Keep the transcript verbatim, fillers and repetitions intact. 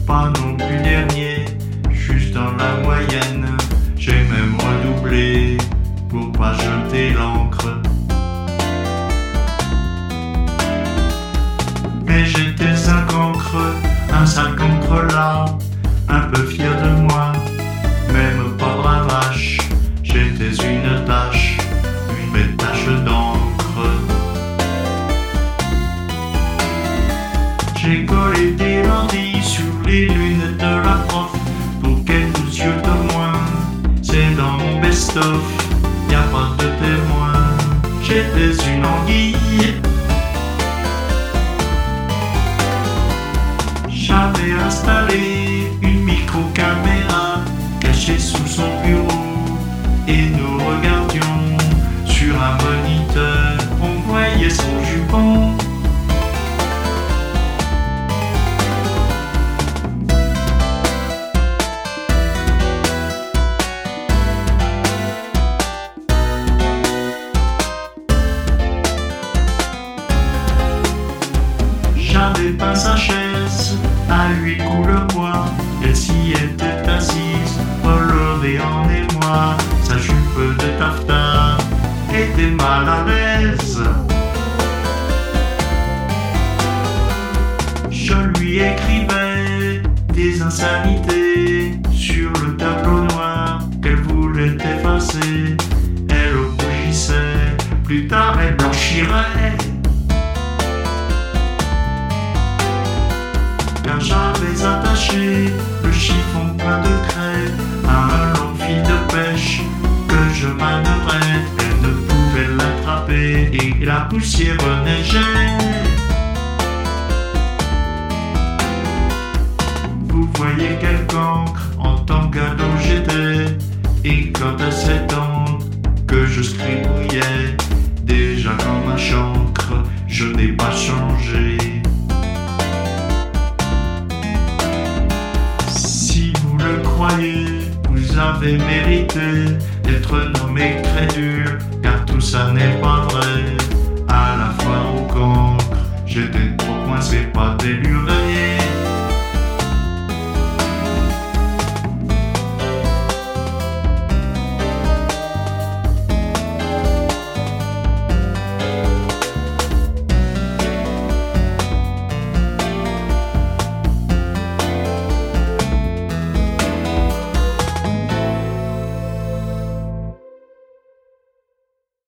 pas non plus dernier, juste dans la moyenne. J'ai même redoublé pour pas jeter l'encre. Mais j'étais un cancre, un sale cancre là, un peu fier de moi, même pas bravache. J'étais une tache, une belle tache d'encre. J'ai collé des bandits sur les lunettes de la prof pour qu'elle nous yeux de moins. C'est dans mon best-of, y a pas de témoin. J'étais une anguille. J'avais installé une micro-caméra cachée sous son bureau et nous regardions sur un moniteur. On voyait son jupon. J'avais pas sa chaise, à huit coups le bois. Elle s'y était assise, relevée en émoi. Sa jupe de taffetas était mal à l'aise. Je lui écrivais des insanités sur le tableau noir qu'elle voulait effacer. Elle rougissait, plus tard elle blanchirait. Car j'avais attaché le chiffon plein de craie à un long fil de pêche que je manœuvrais. Elle ne pouvait l'attraper et la poussière neigeait. Vous voyez quel cancre en tant qu'ado j'étais. Et quand à sept ans que je scribouillais, déjà comme un chancre, je n'ai pas changé. Vous avez mérité d'être nommé crédule, car tout ça n'est pas vrai. À la fois au cancre, j'étais trop coincé, pas déluré.